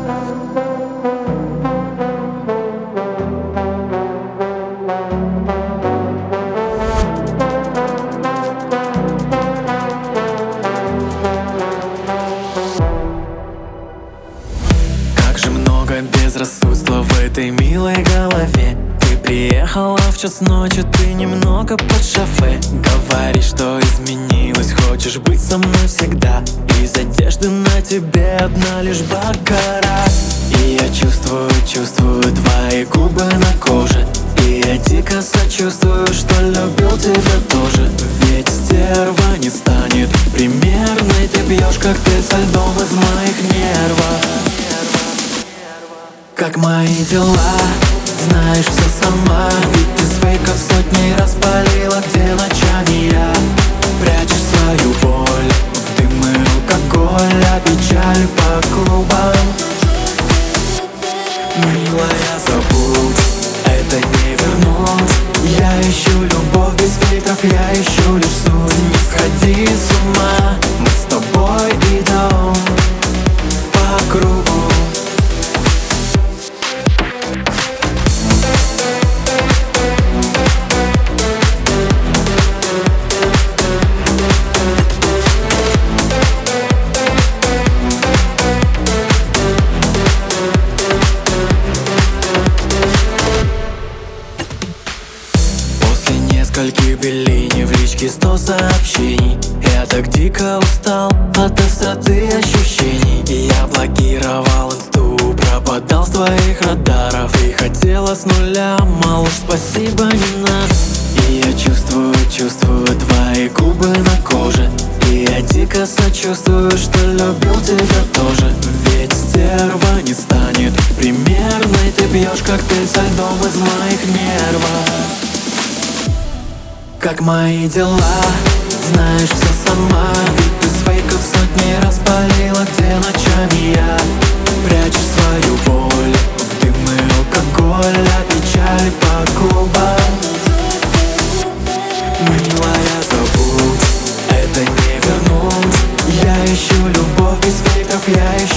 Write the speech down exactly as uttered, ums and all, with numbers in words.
Как же много безрассудства в этой милой голове. Ты приехала в час ночи, ты немного под шофе. Говоришь, что изменилась, хочешь быть со мной всегда. Из одежды на тебе одна лишь баккара. И я чувствую, чувствую твои губы на коже. И я дико сочувствую, что любил тебя тоже. Ведь стерва не станет примерной. Ты пьешь коктейль со льдом из моих нервов. Как мои дела? Знаешь все сама. Ведь ты с фейков сотни раз палила, где ночами я. Прячешь свою боль в дым и алкоголь, а печаль по клубам. Милая, забудь, это не вернуть. Я ищу любовь без фильтров, я ищу лишь суть. Не сходи с ума, мы с тобой идем по кругу. Скольки белини в личке сто сообщений. Я так дико устал от остроты ощущений. И я блокировал инсту, пропадал с твоих радаров. И хотела с нуля, малыш, спасибо, не надо. И я чувствую, чувствую твои губы на коже. И я дико сочувствую, что любил тебя тоже. Ведь стерва не станет примерной. Ты пьешь коктейль со льдом из моих нервов. Как мои дела? Знаешь все сама. Ведь ты с фейков сотни раз палила, где ночами я. Прячешь свою боль в дым и алкоголь, а печаль по клубам. Милая, забудь, это не вернуть. Я ищу любовь без фильтров, я ищу